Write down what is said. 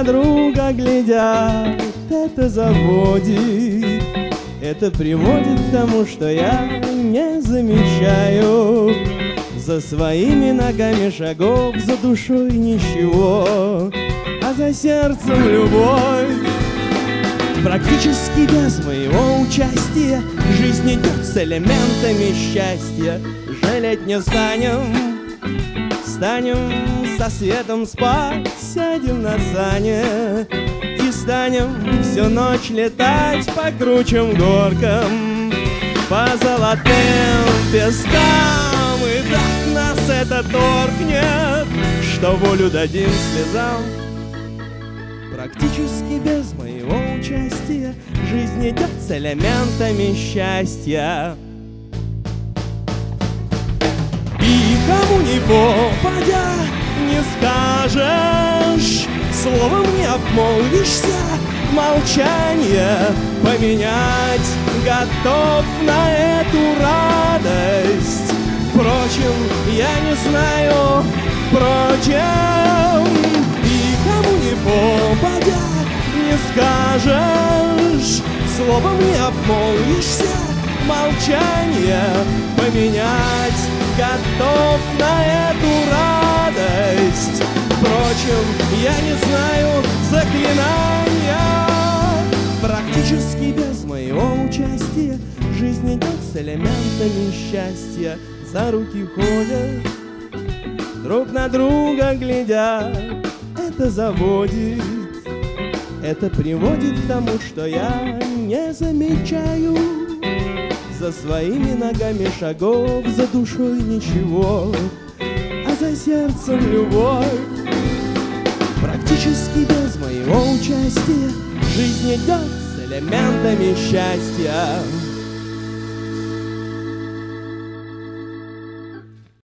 на друга глядят, это заводит. Это приводит к тому, что я не замечаю за своими ногами шагов, за душой ничего, а за сердцем любовь. Практически без моего участия жизнь идет с элементами счастья. Жалеть не станем, станем со светом спать, сядем на сани и станем всю ночь летать по кручам горкам, по золотым пескам. И так нас это торкнет, что волю дадим слезам. Практически без моего участия жизнь идет с элементами счастья. И кому ни попадя не скажешь, словом не обмолвишься, молчание поменять готов на эту радость. Впрочем, я не знаю, впрочем, и кому ни попадя не скажешь, словом не обмолвишься, молчание поменять готов на эту радость. Впрочем, я не знаю заклинания. Практически без моего участия жизнь идет с элементами счастья. За руки ходят, друг на друга глядят, это заводит. Это приводит к тому, что я не замечаю за своими ногами шагов, за душой ничего, а за сердцем любовь. Практически без моего участия жизнь идет с элементами счастья.